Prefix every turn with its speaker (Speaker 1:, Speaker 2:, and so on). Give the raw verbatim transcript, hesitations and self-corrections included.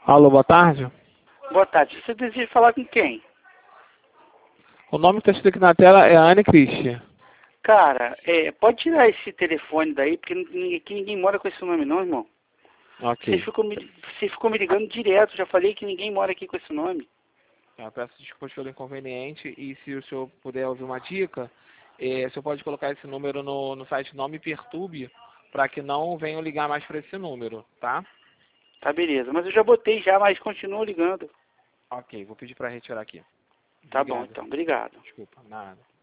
Speaker 1: Alô, boa tarde.
Speaker 2: Boa tarde. Você deseja falar com quem?
Speaker 1: O nome que está escrito aqui na tela é Anne Christian.
Speaker 2: Cara, é, pode tirar esse telefone daí, porque ninguém, aqui ninguém mora com esse nome não, irmão. Você
Speaker 1: Ok.
Speaker 2: ficou, me, você ficou me ligando direto, já falei que ninguém mora aqui com esse nome.
Speaker 1: Eu peço desculpas pelo inconveniente e se o senhor puder ouvir uma dica, eh, o senhor pode colocar esse número no, no site Não Me Perturbe para que não venham ligar mais para esse número, tá?
Speaker 2: Tá, beleza. Mas eu já botei já, mas continua ligando.
Speaker 1: Ok, vou pedir para retirar aqui.
Speaker 2: Tá bom,
Speaker 1: Obrigado.
Speaker 2: então. Obrigado.
Speaker 1: Desculpa, nada.